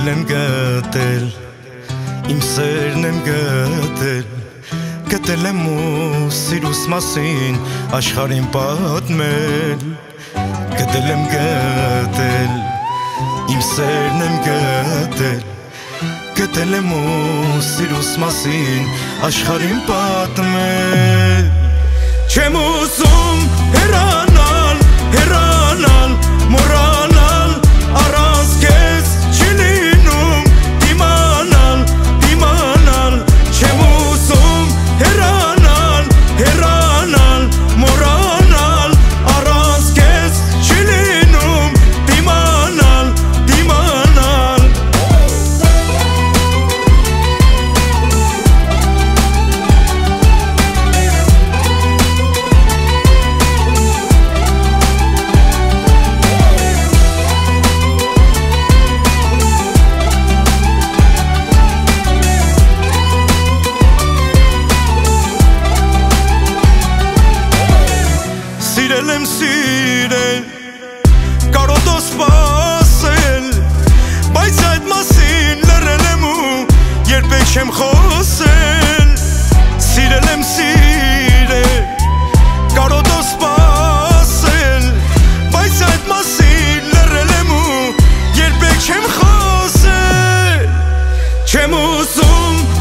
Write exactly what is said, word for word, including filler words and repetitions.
Գտել եմ գտել, իմ սերն եմ գտել, գտել եմ ու սիրուս մասին աշխարհին պատմել, գտել եմ գտել, իմ սերն եմ գտել, գտել եմ ու սիրուս մասին աշխարհին պատմել, չեմ ուզում հեռանալ, հեռանալ, մոռանալ, առանց քեզ չի լինում, դիմանալ, դիմանալ, չեմ ուզում հեռանալ, հեռանալ, մոռանալ, առանց քեզ չի լինում, դիմանալ, դիմանալ։ Սիրել եմ սիրել, կարոտո սպասել, բայց այդ մասին լռել եմ ու երբեք չեմ խոսել, սիրել եմ սիրել, կարոտո սպասել, բայց այդ մասին լռել եմ ու երբեք չեմ խոսել, չեմ ուզում